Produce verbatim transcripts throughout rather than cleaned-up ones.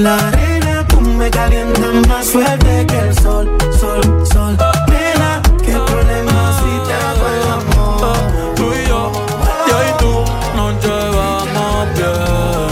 la arena, tú me calientas más fuerte que el sol, sol, sol. Nena, qué problema si te hago el amor. Tú y yo, yo y tú nos llevamos bien.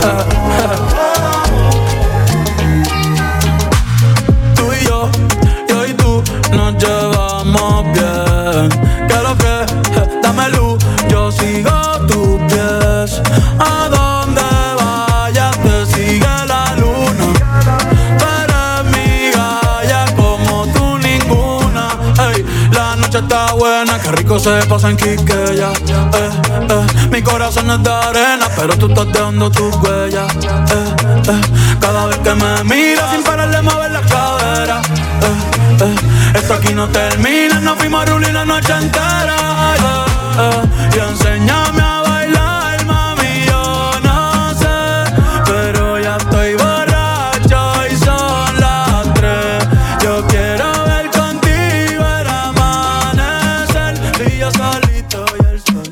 Tú y yo, yo y tú nos llevamos bien. ¿Qué lo que? Dame luz, yo sigo tus pies. ¿A dónde vayas te sigue la luna? Tú eres mi galla como tú ninguna. Ey, la noche está buena, qué rico se pasa en Quiqueya. Eh, eh, mi corazón es de arena, pero tú estás dejando tus huellas. Eh, eh, cada vez que me miras sin pararle mover la cadera. Eh, eh, esto aquí no termina, nos fuimos a rulir la noche entera. Eh, eh, y enséñame a bailar, mami, yo no sé, pero ya estoy borracho y son las tres. Yo quiero ver contigo el amanecer y yo solito y el sol.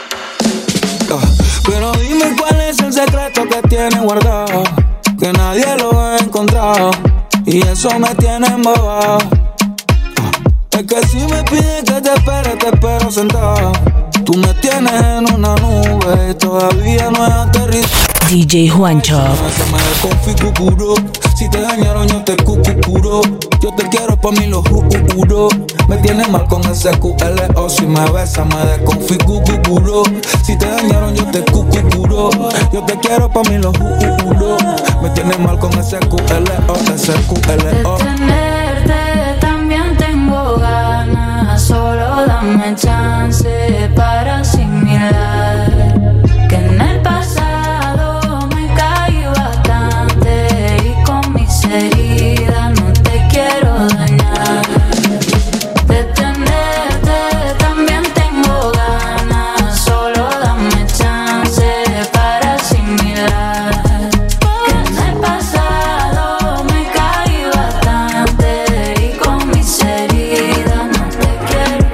Ah, pero dime cuál es el secreto que tienes guardado, que nadie lo ha encontrado, y eso me tiene embobado. Ah, es que si me pides que te espere, te espero sentado. Tú me tienes en una nube y todavía no he aterrizado. D J Juancho. Se me desconfiguró. Si te dañaron yo te cucucuro. Yo te quiero pa' mí lo juro. Me tienes mal con ese Q L O. Si me besas me desconfiguró. Si te dañaron yo te cucucuro. Yo te quiero pa' mí lo juro. Me tienes mal con ese Q L O. Ese Q L O. De tenerte también tengo ganas. Solo dame chance para asimilar que en el pasado me caí bastante y con mis heridas no te quiero dañar. De tenerte también tengo ganas. Solo dame chance para asimilar que en el pasado me caí bastante y con mis heridas no te quiero.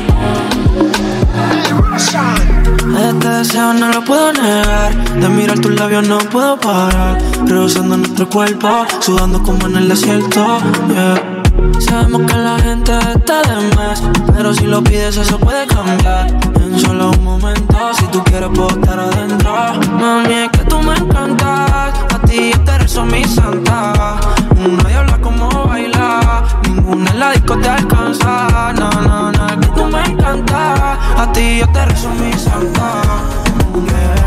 Este deseo no lo puedo negar. De mirar tus labios no puedo parar. Rehusando nuestro cuerpo, sudando como en el desierto, yeah. Sabemos que la gente está de más, pero si lo pides eso puede cambiar en solo un momento. Si tú quieres puedo estar adentro. Mami, es que tú me encantas. A ti yo te rezo mi santa. Nadie habla como bailar, ninguna en la disco te alcanza. No, no, no, es que tú me encantas. A ti yo te rezo mi santa. Yeah.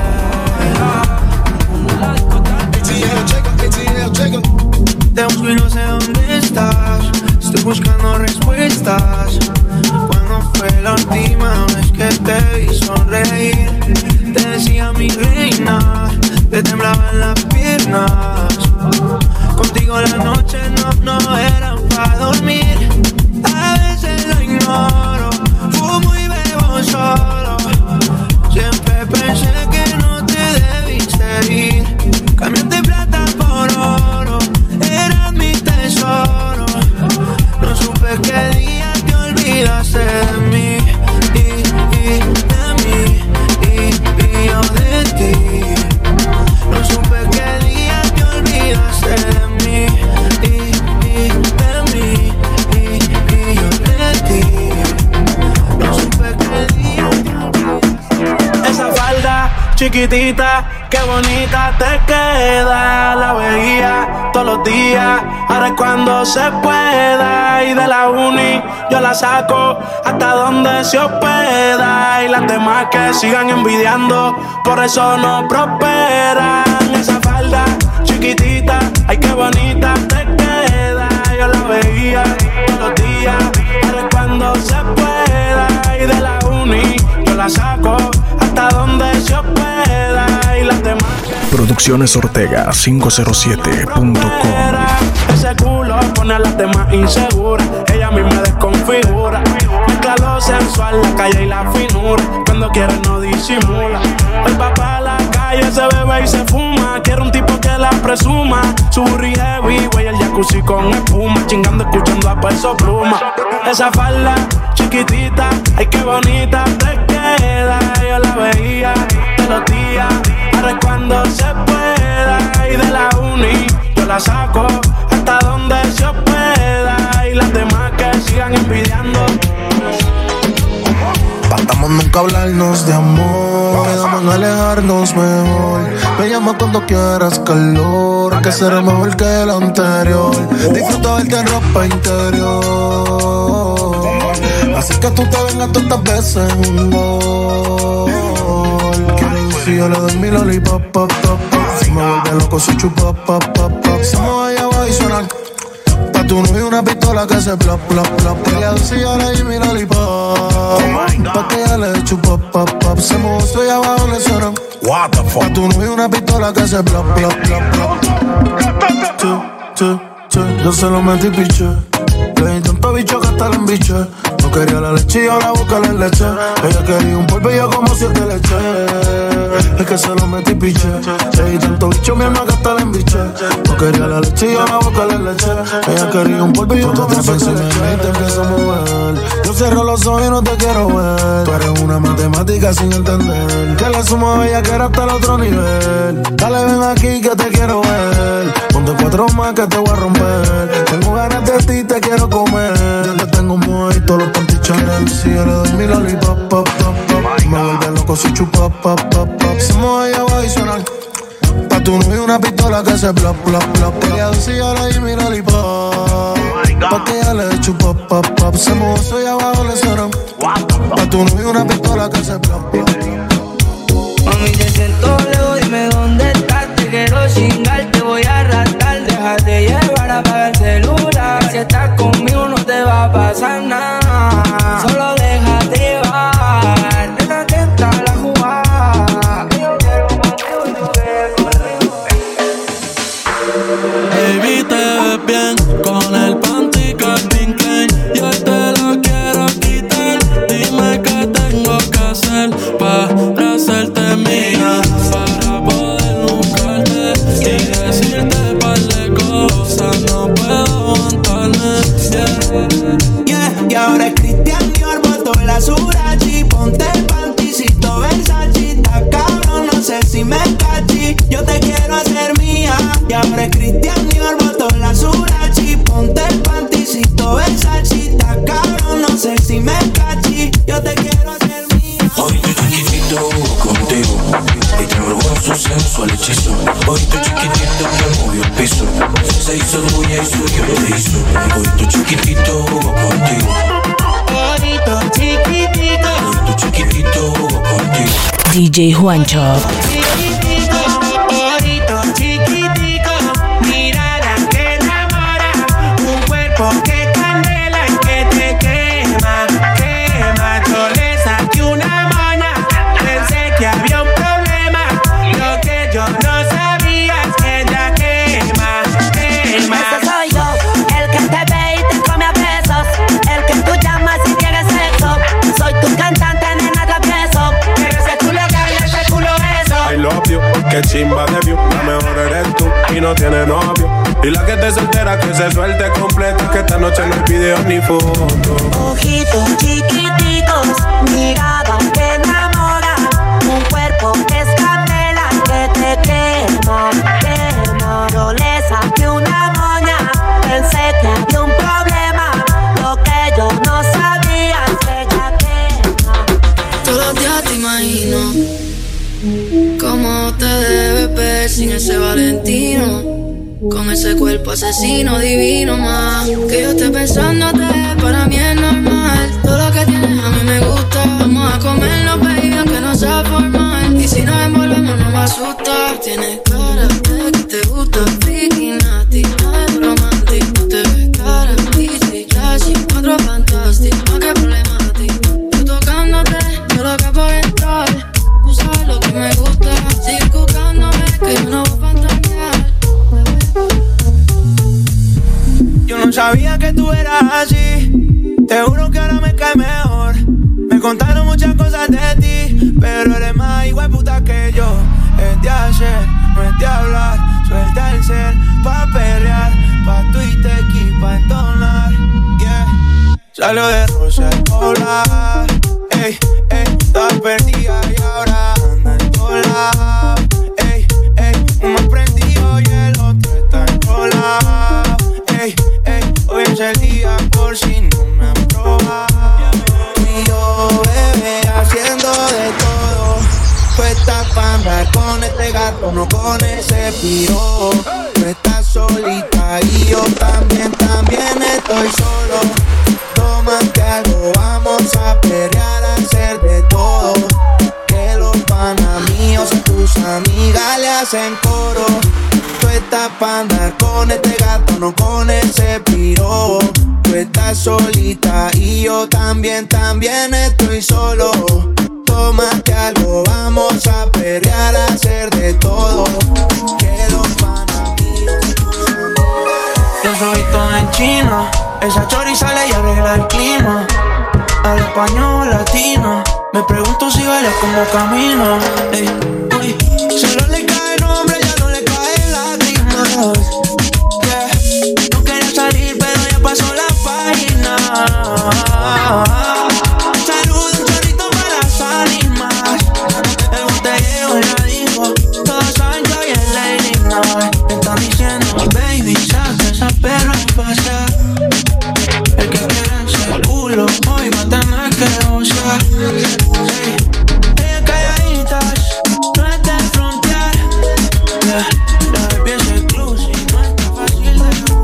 Ninguna en la disco te alcanza. Te busco y no sé dónde estás. Estoy buscando respuestas. ¿Cuándo fue la última vez que te vi sonreír? Te decía mi reina, te temblaban las piernas. Contigo las noches no, no eran para dormir. A veces lo ignoro, fumo y bebo solo. Siempre pensé que no te debiste ir. Cambiaste plata por oro, eras mi tesoro. No supe qué día te olvidaste de mí, y, y de mí, y, y yo de ti. No supe qué día te olvidaste de mí, y, y de mí, y, y yo de ti. No supe qué día te olvidaste. Esa falda chiquitita, qué bonita te queda. La veía todos los días, ahora es cuando se pueda. Y de la uni yo la saco hasta donde se hospeda. Y las demás que sigan envidiando, por eso no prosperan. Esa falda chiquitita, ay qué bonita te queda. Yo la veía todos los días, ahora es cuando se pueda. Y de la uni yo la saco hasta donde se hospeda. Y las demás Producciones Ortega quinientos siete punto com. ese culo pone a las demás inseguras. Ella a mí me desconfigura. Mezcla lo sensual, la calle y la finura. Cuando quiere no disimula. El papá a la calle se bebe y se fuma. Quiere un tipo que la presuma. Su burri heavy, güey, el jacuzzi con espuma. Chingando, escuchando a Peso Pluma. Esa falda chiquitita, ay qué bonita te queda. Yo la veía todos los días, ahora es cuando se pueda. Y de la uni yo Nunca hablarnos de amor, quedamos en alejarnos mejor. Me llamas cuando quieras calor, que será mejor que el anterior. Disfruto verte en ropa interior, así que tú te vengas tantas veces en un gol. Quiero ir si yo le doy mi lollipop, pop, pop, pop. Si me vuelve loco se chupa, pop, pop, pop. Se mueve allá abajo y suena. Pa' tu novio una pistola que se plop, plop, plop. Ella si yo le doy mi lollipop, pa' que ella le chupa, pop, pop. Se mueve eso allá abajo le suena. What the fuck? Pa' tu novio una pistola que se plop, plop, plop, plop. Che, che, che, yo se lo metí piche. Le di tanto bicho que hasta la embiche. No quería la leche y ahora busca la leche. Ella quería un polvillo como siete leche. Es que se lo metí piche. Le di tanto bicho mi alma que hasta la embiche. No quería la leche y ahora busca la leche. Ella quería un polvillo como siete leche. Y te empiezo a mover. Yo cierro los ojos y no te quiero ver. Tú eres una matemática sin entender. Que la suma bella que era hasta el otro nivel. Dale ven aquí que te quiero ver. Ponte cuatro más que te voy a romper. Tengo ganas de ti, te quiero comer. Ya te tengo muy todos los panty challenge. Si yo le doy mi lollipop, pop, pop, pop. Me vuelve loco si chupa, pop, pop, pop. Se mueve allá abajo y suena. Pa' tu novio una pistola que se plop, plop, plop. Ella si yo le doy mi lollipop, pa' que ella le chupa, pop, pop. Se mueve eso allá abajo le suena. Pa' tu novio una pistola que se plop, plop. Mami, te siento lejos, dime dónde estás. Te quiero chingar, te voy a arrastrar. Déjate llevar, apaga el celular. Si estás conmigo no te va a pasar nada. Solo déjate llevar. Nena, que entra la jugada. Yo quiero contigo y tú quieres conmigo. Baby, te ves bien con el panty Calvin Klein. Yo te lo quiero quitar. Dime qué tengo que hacer para hacerte mía, para poder buscarte y decirte par de cosas. No puedo aguantarme, yeah. Yeah, y ahora es Christian Dior, botó la Surachi. Ponte el panticito Versace. Está cabrón, no sé si me cachi. Yo te quiero hacer mía. Y ahora es Christian Dior, botó la Surachi. Ponte el panticito Versace. Está cabrón, no sé si me cachi. Yo te quiero hacer mía. Hoy tu chiquitito contigo y te robó su sensual hechizo. Hoy tu chiquitito me movió el piso. Se hizo tuya y suyo lo hizo. Hoy tu chiquitito jugó contigo. Hoy tu chiquitito. Hoy tu chiquitito jugó contigo. D J Juancho. Chiquitico, bonito, chiquitico, mirada que enamora, un cuerpo que candela y que te quema, quema. Yo le saqué una maña, pensé que había un problema, lo que yo no sabía es que ella quema, quema. Ese soy yo, el que te ve y te come a besos, el que tú llamas y quieres sexo. Soy tu cantante, nena, travieso, pero ese culo cae, ese culo eso. I love you, que chimba de view. La mejor eres tú y no tiene novio. Y la que te soltera que se suelte completa, que esta noche no hay video ni foto. Ojitos chiquiticos, mirada que enamora, un cuerpo que es candela que te quema, quema. Yo le saqué una moña, pensé que había un problema, lo que yo no sabía es que ella quema. Todos los días te imagino cómo te debes ver sin ese Valentino, con ese cuerpo asesino divino más. Que yo esté pensándote, para mí es normal. Todo lo que tienes a mí me gusta. Vamos a comerlo, baby, aunque no sea formal. Y si nos envolvemos no me asusta. Tienes cara de que te gusta freaky, nasty, no es romántico. Te ves cara, easy, classy, otro fantástico. No, qué problema a ti. Tú tocándote, yo loca por entrar. Tú sabes lo que me gusta. Sigue buscándome, que yo no voy a fantasear. Yo no sabía que tú eras así. Te juro que ahora me cae mejor. Me contaron muchas cosas de ti, pero eres más igual puta que yo. Es de hacer, no es de hablar. Suelta el cel pa' perrear, pa' Twitter y pa' entonar. Yeah. Salió de Rosa el Polar. Ey, ey, estaba perdida y ahora anda en todos lados. Ey, ey, uno prendido y el otro está enrolado. Ey, ey, hoy es el día por si no me han probado. Y yo, bebé, haciendo se piró. Tú estás solita y yo también, también estoy solo. Tómate algo, vamos a pelear, a hacer de todo. Que los panas míos y tus amigas le hacen coro. Tú estás pa' andar con este gato, no con ese piro. Tú estás solita y yo también, también estoy solo. Tómate algo, vamos a pelear, a hacer de todo. Que los panas míos y tus amigas. Yo soy todo en China. Esa chori sale y arregla el clima. Al español latino. Me pregunto si baila como camino. Ey, uy. Solo le cae el nombre, ya no le caen lágrimas. Yeah. No quería salir, pero ya pasó la página. Saludo un chorrito para las ánimas. El botellero ya dijo. Todos saben que hoy es Lady Night. Me están diciendo, baby, saca esa perra a pasar. El que quiera ese culo, hoy va a tener que gozar. Hey, ellas calladitas, no es de frontear. Yeah, la baby es exclusive, no es tan fácil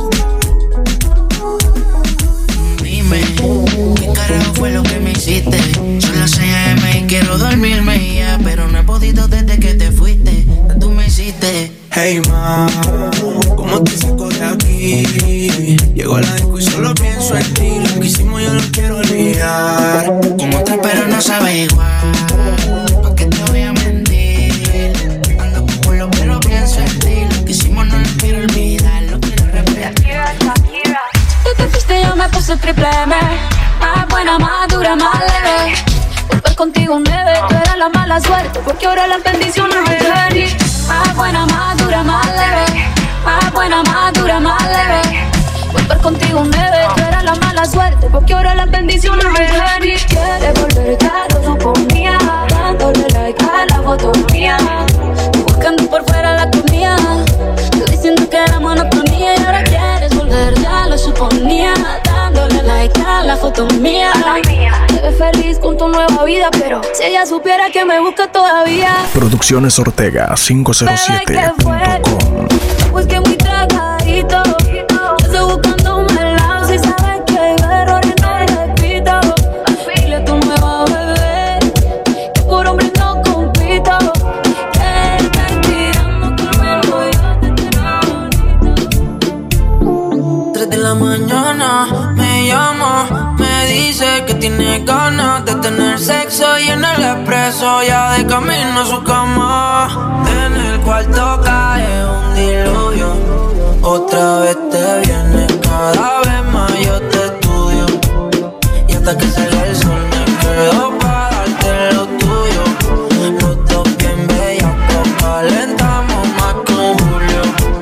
de. Dime, ¿qué carajo fue lo que me hiciste? Son las seis a eme y quiero dormirme ya, pero no he podido desde que te fuiste. Tú me hiciste. Hey ma, ¿cómo te saco de aquí? Llego a la disco y solo pienso en ti. Lo que hicimos yo lo quiero olvidar. Como otra pero no sabe igual. ¿Pa' qué te voy a mentir? Ando con culo pero pienso en ti. Lo que hicimos no lo quiero olvidar. Lo quiero repetir. Tú te fuiste, yo me puse triple M. Más buena, más dura, más leve. Volver contigo un debe. Tú eras la mala suerte, porque ahora las bendiciones me ven. Más buena, más dura, más leve. Más buena, más dura, más leve. Volver contigo un debe. Tú eras la mala suerte, porque ahora las bendiciones me ven. Quieres volver, claro, no ponía. Dándole like a la foto mía. Buscando por fuera la comida. Tú diciendo que era monotonía. Y ahora quieres volver, ya lo suponía. Dándole like a la foto mía. Te ves feliz con tu nueva vida, pero si ella supiera que me busca todavía. Producciones Ortega quinientos siete punto com. Pues que muy tragadito. Estoy buscando un helado. Si sabes que hay errores no repito. Dile a tu nueva bebé que por hombre no compito. Que estás tirando conmigo y yo te quiero bonito. Tres de la mañana me llama, me dice que tiene ganas de tener sexo y en el expreso ya de camino a su cama. En el cuarto cae un diluvio, otra vez te viene, cada vez más yo te estudio. Y hasta que salga el sol me quedo para darte lo tuyo. Los dos bien bellacos, calentamos más con Julio.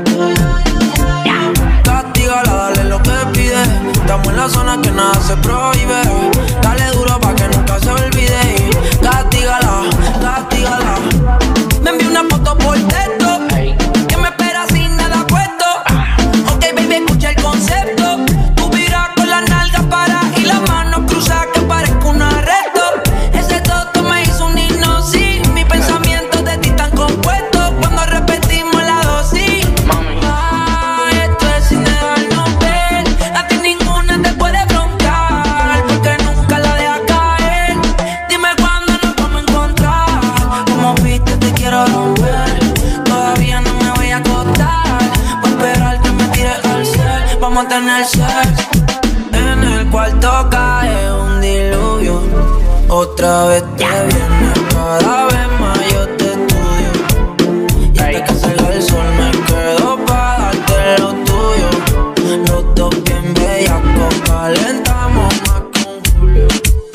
Castígala, dale lo que pide. Estamos en la zona que nada se prohíbe. Dale duro pa' que nunca se olvide. Castígala, castígala. Me envió una foto por texto que me espera sin nada puesto. Ok, baby, escucha el concepto. Tú miras con las nalgas para y las manos cruzadas que parezco un arresto. Ese toto me hizo un himno, sí. Mis pensamientos de ti están compuestos cuando repetimos la dosis. Ay, esto es sin dejarnos ver. A ti ninguna te puede broncar, porque nunca la dejas caer. Dime cuándo nos vamos a encontrar. Como viste te quiero romper. Todavía no me voy a acostar. Voy a esperar que me tires al cielo. Vamos a tener sexo. En el cuarto cae un diluvio. Otra vez te viene, cada vez más yo te estudio. Y hasta que salga el sol me quedo pa' darte lo tuyo. Los dos bien bellacos, calentamos más con Julio.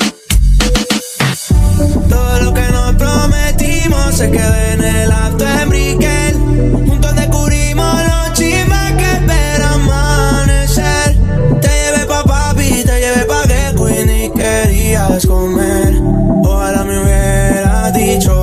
Todo lo que nos prometimos se queda en el acto en Brickell. Juntos descubrimos los chismes que esperan amanecer. Te llevé pa' papi, te llevé pa' que Queenie querías comer. Ojalá me hubieras dicho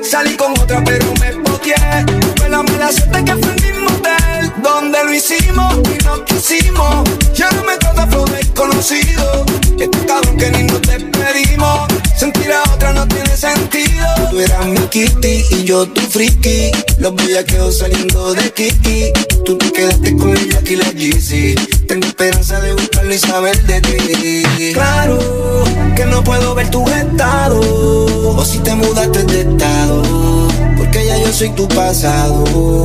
Salí con otra pero me boteé. Fue la mala suerte que fue el mismo hotel donde lo hicimos y nos quisimos. Ya no me trata flow desconocido. Y este cabrón que ni nos despedimos. Sentir a otra no tiene sentido. Tú eras mi kitty y yo tu friki. Los bellaqueos saliendo de Kiki. Tú te quedaste con el Jack y la Yeezy. Tengo esperanza de buscarlo y saber de ti. Claro que no puedo ver tu estado, o si te mudaste de estado, porque ya yo soy tu pasado.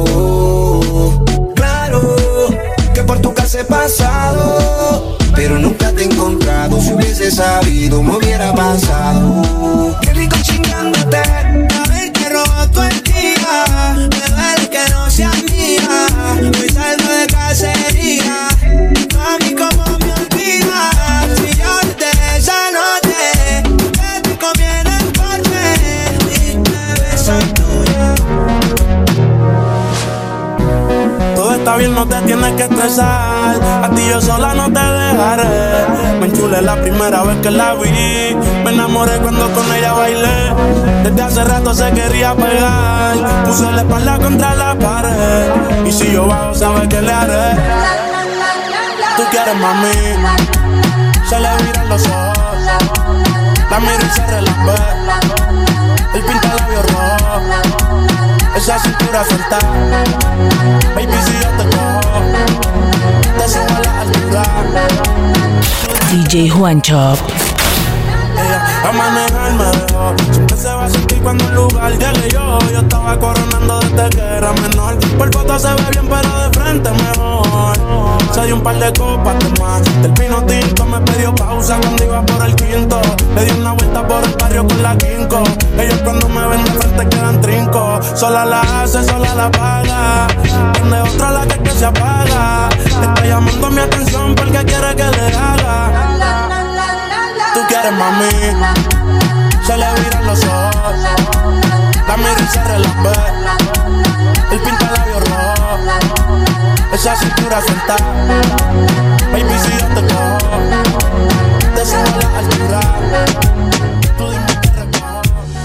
Claro que por tu casa he pasado, pero nunca te he encontrado. Si hubiese sabido me hubiera pasado. Qué rico chingándote, haberte robado todo el día. Me duele que no seas mía. Hoy salgo de cacería. Mami, ¿cómo me olvidas? Si yo desde esa noche que te conviene el porte y te beso tuya. Todo está bien, no te tienes que estresar. A ti yo sola no te dejaré. Me enchulé la primera vez que la vi. Me enamoré cuando con ella bailé. Desde hace rato se quería pegar. Puse la espalda contra la pared. Y si yo bajo, sabes que le haré. Tú quieres, mami. Se le viran los ojos. La miro y se relambé. El pinta labios rojo. Esa cintura suelta. Baby, si yo te cojo, te subo a la altura. D J Juancho. Ella a manejar me dejó. Siempre se va a sentir cuando un lugar llegue yo. Yo estaba coronando desde que era menor. Por foto se ve bien pero de frente mejor. Se dio un par de copas de más. Del pino tinto me pidió pausa cuando iba por el quinto. Le di una vuelta por el barrio con la quinco. Ellos cuando me ven de frente quedan trinco. Sola la hace, sola la paga. Tiene otra la que, que se apaga. Está llamando mi atención porque quiere que le haga. Tú quieres, mami. Se le viran los ojos. La miro y se relambé. El pinta labios rojo. Esa cintura suelta. Baby, si yo te cojo, te subo a la altura. Tú dime que recojo.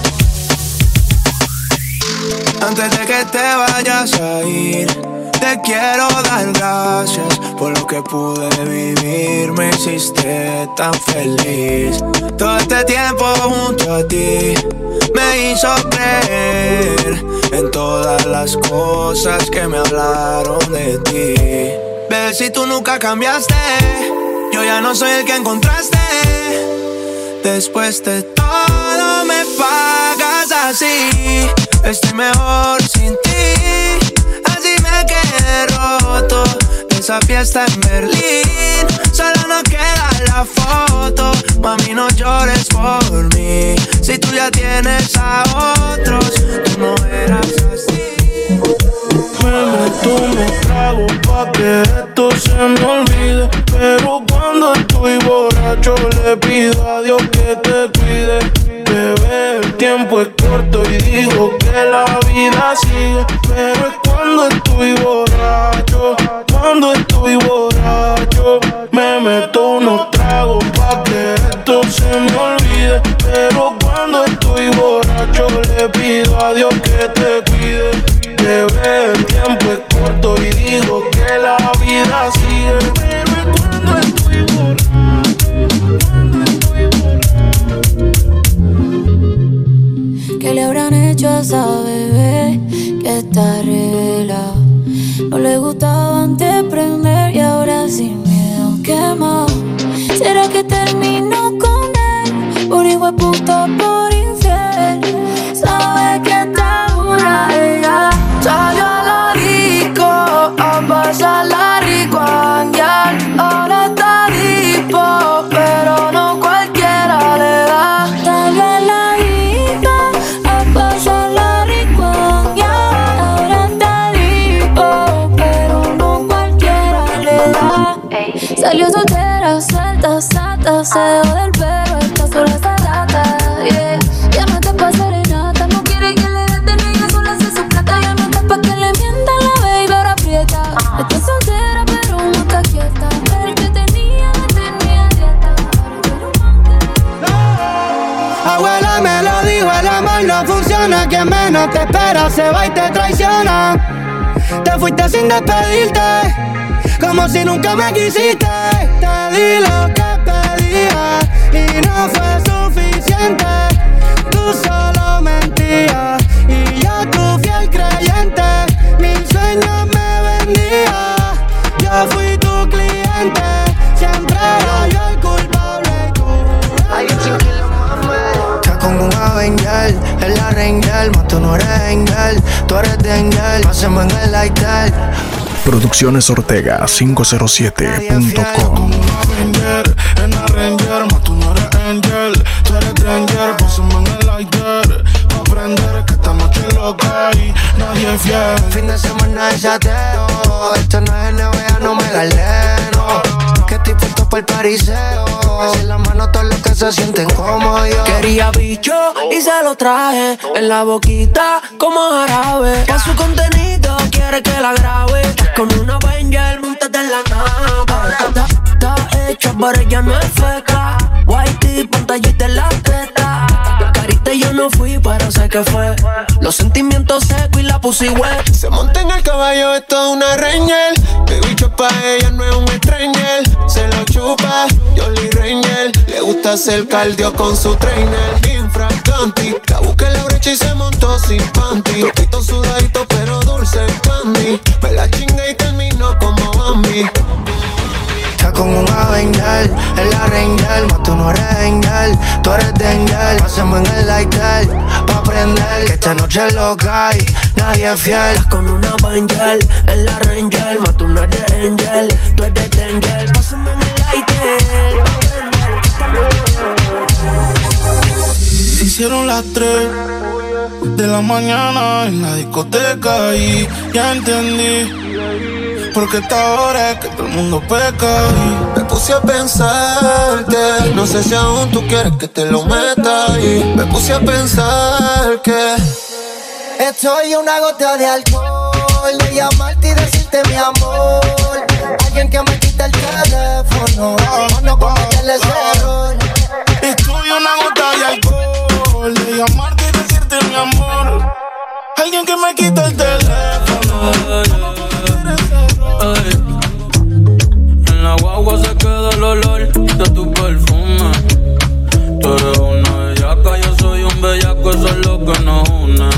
Antes de que te vayas a ir, te quiero dar gracias por lo que pude vivir. Me hiciste tan feliz. Todo este tiempo junto a ti me hizo creer en todas las cosas que me hablaron de ti. Ver si tú nunca cambiaste, yo ya no soy el que encontraste. Después de todo me pagas así. Estoy mejor sin ti. Así me quedé roto de esa fiesta en Berlín. Solo no queda la foto. Mami, no llores por mí. Si tú ya tienes a otros, tú no eras así. Me meto unos tragos pa' que esto se me olvide. Pero cuando estoy borracho le pido a Dios que te cuide. Bebé, el tiempo es corto y digo que la vida sigue. Pero es cuando estoy borracho, cuando estoy borracho. Me meto unos tragos pa' que esto se me olvide. Pero cuando estoy borracho le pido a Dios que te cuide. Bebé, el tiempo es corto y digo que la vida sigue. Pero es cuando estoy borracho, cuando estoy borracho. ¿Qué le habrán hecho a esa bebé que está revelada? No le gustaba antes prender y ahora sin miedo quema. ¿Será que terminó con él? Por hijo de puta, por infiel. Sabe que está dura ella. Salió a la disco a pasarla rico a janguear. Ahora está dispo, pero no cualquiera le da. Salió a la disco a pasarla rico a janguear. Ahora está dispo, pero no cualquiera le da. Salió soltera, suelta, sata. Se dejó del pelo, está sola esa rata. Yeah. Ya no está pa' serenata. No quiere que le den de ella, sola hace su plata. Ya no está pa' que le mientan la baby, ahora aprieta. Está soltera pero no está quieta. El que tenía, la tenía dieta. Abuela me lo dijo, el amor no funciona funciona, quien menos te espera se va y te traiciona. Te fuiste sin despedirte, como si nunca me quisiste. Te di lo que pedía y no fue suficiente. Tú solo mentías y yo tu fiel creyente. Mil sueños me vendía, yo fui tu cliente. Siempre era yo el culpable y tú. Estás como un Avenger, en la Ranger, mas tú no eres Angel, tú eres Danger, hacemos en el lighter. Producciones Ortega cinco cero siete punto com. En la Ranger, mas tú no eres Angel, tú eres Danger, pásame en el lighter. Pa' aprender que esta noche es loca y nadie es fiel. Fin de semana de chateo, esto no es N B A, no me galeno. Que estoy puesto para el pariseo, en la mano todo lo que se sienten como yo. Quería bicho y se lo traje, en la boquita como jarabe. Pa' su contenido quiere que la grabe, con una Avenger montate en la nave. Está, está hecha pero ella no es feca, whitey, pantallita en la teta. Carita yo no fui pero sé que fue, los sentimientos secos y la pussy wet. Se monta en el caballo, esto es una Ranger. Mi bicho pa' ella no es un stranger. Se lo chupa, Jolly Ranger. Le gusta hacer cardio con su trainer. Infraganti, la busqué en la brecha y se montó sin panty. Poquito sudadito pero dulce candy. Me la chingué y terminó como Bambi. Estás como un Avenger, en la Ranger, mas tú no eres Angel, tú eres Danger, hacemos en el lighter, pa' aprender que esta noche es loca y nadie es fiel. Estás con una Avenger, en la Ranger, mas tú no eres Angel, tú eres Danger, pásame en el lighter. Se hicieron las tres de la mañana en la discoteca y ya entendí porque esta hora es que todo el mundo peca. Y me puse a pensar que no sé si aún tú quieres que te lo meta. Y me puse a pensar que estoy una gota de alcohol, de llamarte y decirte mi amor. Alguien que me quite el teléfono, o no cometerle ese error. Estoy una gota de alcohol, de llamarte y decirte mi amor. Alguien que me quite el teléfono. Ay. En la guagua se queda el olor de tu perfume. Tú eres una bellaca, yo soy un bellaco, eso es lo que nos une.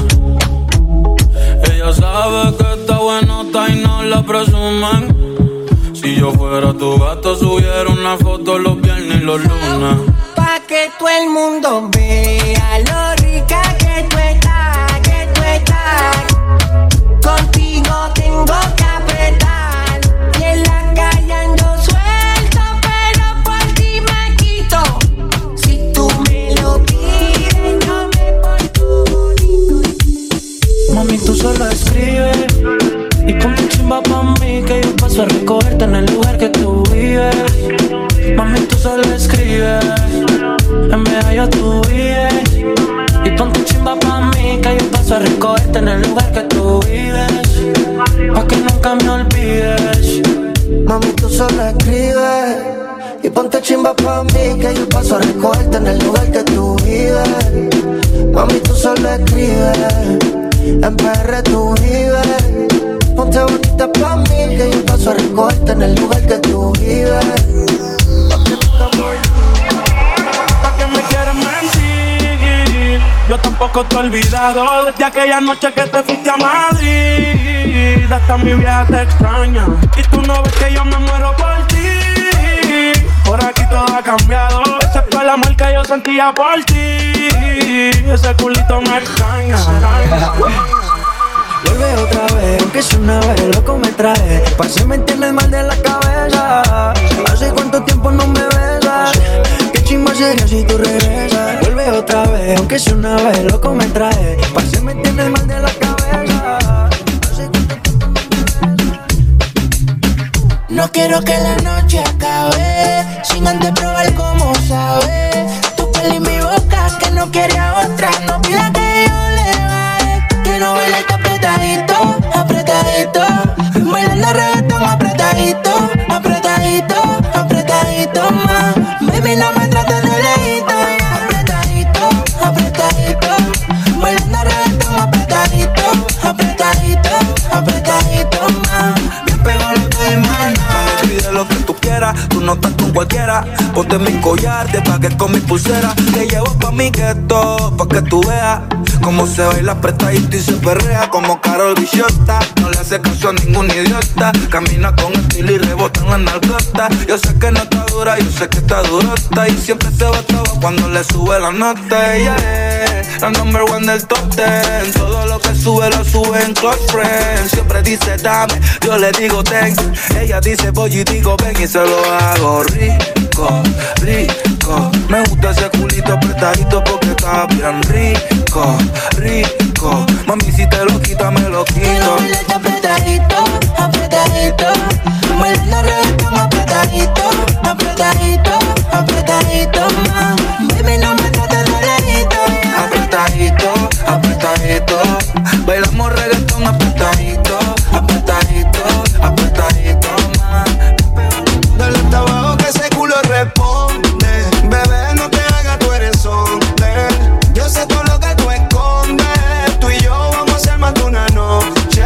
Ella sabe que está buenota y no la presumen. Si yo fuera tu gato, subiera una foto los viernes y los lunes. Pa' que todo el mundo vea lo rica que tú estás, que tú estás. Contigo tengo que apretar, y en la calle ando suelto, pero por ti me quito. Si tú me lo pides, yo me porto. Mami, tú solo escribes y ponte chimba pa' mí, que yo paso a recogerte en el lugar que tú vives. Mami, tú solo escribes, en medio tú vives. Y ponte chimba pa' mí, que yo paso a recogerte en el lugar que tú vives, pa' que nunca me olvides. Mami, tú solo escribes y ponte chimba pa' mí, que yo paso a recogerte en el lugar que tú vives. Mami, tú solo escribes, en P R tú vives. Ponte bonita pa' mí, que yo paso a recogerte en el lugar que tú vives. Pa' que nunca me olvides. ¿Pa' qué me quieres mentir? Yo tampoco te he olvidado desde aquella noche que te fuiste a Madrid. Hasta mi vieja te extraña y tú no ves que yo me muero por ti. Por aquí todo ha cambiado, excepto el amor que yo sentía por ti. Ese culito me extraña. Vuelve otra vez, aunque es una vez, loco me trae. Pa' si me entiendes mal de la cabeza. Hace cuánto tiempo no me besas. Qué chimba sería si tú regresas. Vuelve otra vez, aunque es una vez, loco me trae. Pa' si me entiendes mal de la cabeza. Hace cuánto tiempo no me besas. No quiero que la noche acabe sin antes probar cómo sabe. Tu piel y mi boca que no quiere a otra. No pida que yo le baje. Quiero bailarte apretadito, apretadito. Bailando reggaetón apretadito, apretadito, apretadito más. Baby, no me trates de lejito. Apretadito, apretadito. Bailando reggaetón. Ponte mi collar, te pagué con mi pulsera. Te llevo pa' mi gueto, pa' que tú veas cómo se baila apretadito y se perrea como Karol Bichota. No le hace caso a ningún idiota. Camina con estilo y rebota en la nalgota. Yo sé que no está dura, yo sé que está durota. Y siempre se va todo cuando le sube la nota. Ella es la number one del top ten. Todo lo que sube lo sube en Close Friends. Siempre dice dame, yo le digo ten. Ella dice voy y digo ven y se lo hago rico, rico. Me gusta ese culito apretadito porque está bien rico, rico. Mami, si te lo quita, me lo quito. Quiero bailarte apretadito, apretadito. Bailando reggaetón apretadito, apretadito, apretadito. Baby, no me trates de lejito. Apretadito, apretadito. Bailamos reggaetón apretadito, apretadito, apretadito. Dale hasta abajo que ese culo responde. Bebé, no te hagas, tú eres hombre. Yo sé todo lo que tú escondes. Tú y yo vamos a hacer más de una noche.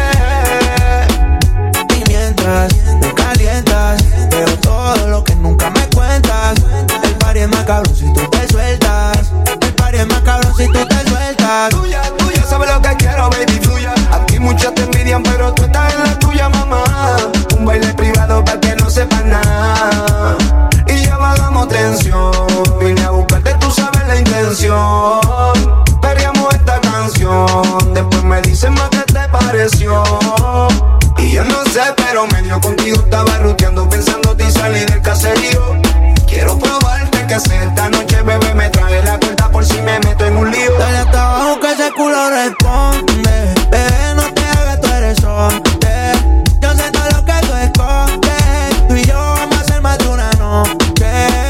Y mientras me calientas, veo todo lo que nunca me cuentas. El party es más cabrón si tú te sueltas. El party es más cabrón si tú te sueltas. Tuya, tuya, sabes lo que quiero, baby, fluya. Aquí muchos te envidian, pero tú estás en la tuya, mamá. Un baile privado para que no sepan nada. Y ya bajamos tensión. Vine a buscarte, tú sabes la intención. Peleamos esta canción. Después me dicen más que te pareció. Y yo no sé, pero medio contigo estaba ruteando, pensándote y salí del caserío. Quiero probarte que sé esta noche, bebé, me trae la cuenta por si me meto en un lío. Dale hasta abajo que ese culo responde. Bebé, no te hagas, tú eres hombre. Yo sé todo lo que tú escondes. Tú y yo vamos a hacer más de una noche.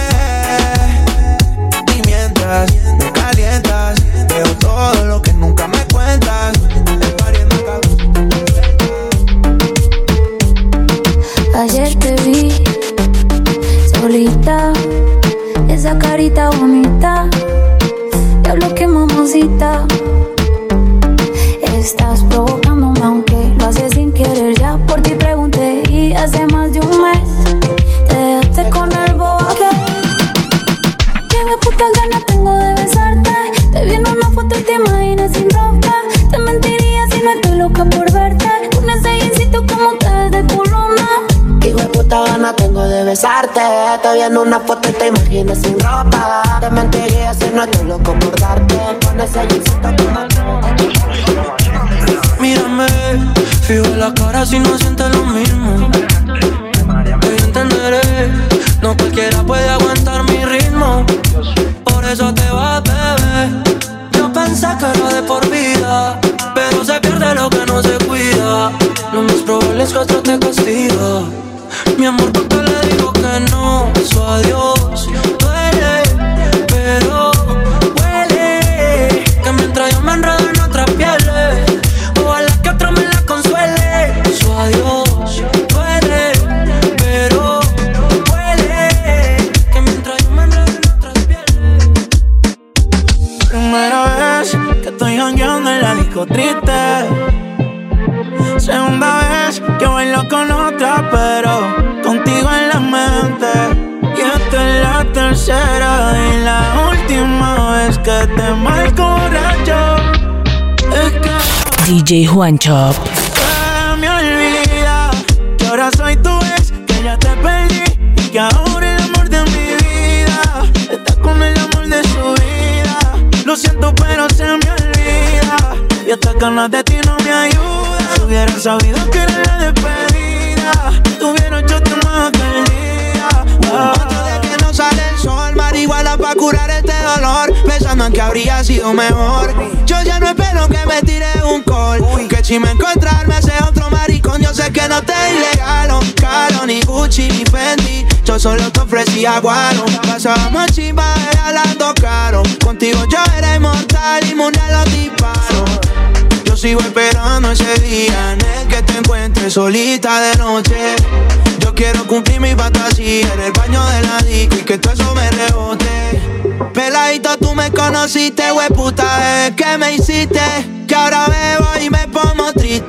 Y mientras me calientas, veo todo lo que nunca me cuentas. El party es más cabrón. Ayer te vi solita, esa carita bonita. Diablo, qué mamacita. Estás provocándome aunque lo haces sin querer. Ya por ti pregunté y hace más de un mes te dejaste con el bobo aquel. Qué de puta ganas tengo de besarte. Te vi en una foto y te imaginas sin ropa. Te mentiría si no estoy loca por verte. Un ensayecito como te ves de culona. Qué de puta ganas tengo de besarte. Te vi en una foto y te imaginas sin ropa. Te mentiría si no estoy loco por darte. Con ese jeansito como mírame, fijo en la cara si no sientes lo mismo. Yo entenderé, no cualquiera puede aguantar mi ritmo. Por eso te vas, bebé. Yo pensé que era de por vida, pero se pierde lo que no se cuida. Lo más probable es que otro te castiga. Mi amor, ¿por qué le digo que no? Su adiós duele, pero huele. Que mientras yo me enredo en otras pieles, ojalá que otro me la consuele. Su adiós duele, pero huele. Que mientras yo me enredo en otras pieles. Primera vez que estoy jangueando en la disco triste. Segunda vez que bailo con otra, pero contigo en la mente. Y esta es la tercera y la última vez que te marco borracho. Es que D J Juancho. se me olvida que ahora soy tu ex, que ya te perdí y que ahora el amor de mi vida está con el amor de su vida. Lo siento pero se me olvida y estas ganas de ti no me ayudan. Si hubieran sabido que era la despedida, tuvieron hecho más que el día. Oh. Antes de que no sale el sol, marihuana pa' curar este dolor, pensando en que habría sido mejor. Yo ya no espero que me tire un call, que si me encontrarme ese otro maricón, yo sé que no te ilegalo, caro, ni Gucci, ni Fendi. Yo solo te ofrecía guaro, pasábamos chimba, hablando caro. Contigo yo era inmortal, inmune a los disparos. Yo sigo esperando ese día en el que te encuentres solita de noche. Yo quiero cumplir mi fantasía en el baño de la disco y que todo eso me rebote. Peladito, tú me conociste, hueputa, bebé, ¿qué me hiciste? Que ahora bebo y me pongo triste.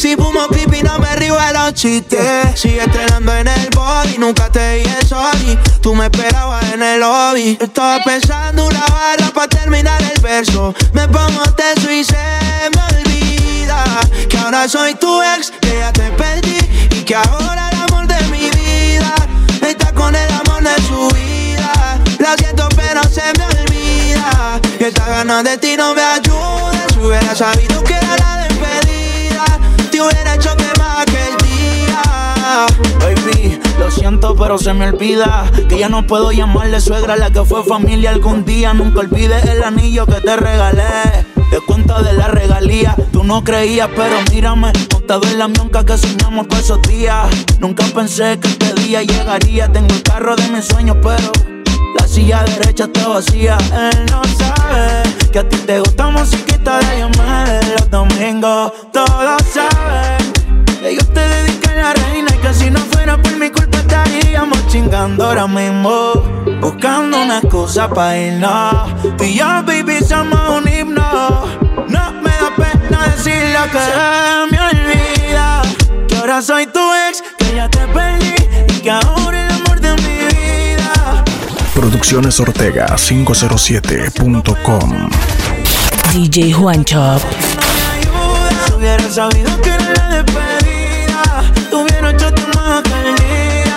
Si fumo creepy no me río de los chistes. Sigue entrenando en el body, nunca te dije sorry. Tú me esperabas en el lobby. Estaba pensando una barra pa' terminar el verso. Me pongo teso y se me olvida que ahora soy tu ex, que ya te perdí y que ahora el amor de mi vida está con el amor de su vida. Lo siento pero se me olvida que estas ganas de ti no me ayudan. Si hubiera sabido que era la despedida, te hubiera hecho quemar aquel día. Baby, lo siento pero se me olvida que ya no puedo llamarle suegra a la que fue familia algún día. Nunca olvides el anillo que te regalé. Te cuento de la regalía, tú no creías, pero mírame, montado en la mionca que soñamos todos esos días. Nunca pensé que este día llegaría. Tengo el carro de mis sueños, pero la silla derecha está vacía. Él no sabe que a ti te gusta musiquita de Yomel. Los domingos todos saben que yo te dediqué a la reina y que si no fuera por mi culpa estaríamos chingando ahora mismo, buscando una excusa pa' irnos. Tú y yo, baby, somos un himno. No me da pena decir lo que se me olvida, que ahora soy tu ex, que ya te perdí y que ahora el amor de mi vida. Producciones Ortega quinientos siete punto com. D J Juancho. Si hubiera sabido que era la despedida, te hubiera hecho tu más que el día.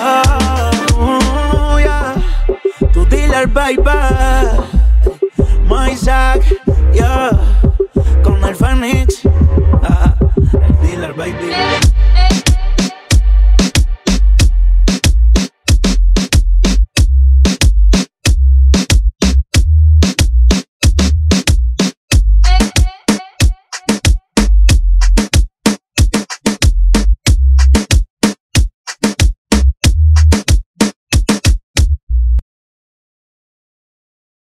Oh, yeah. Tu dealer, baby. My Zack, yeah. Con el Phoenix. Ah, el dealer, baby.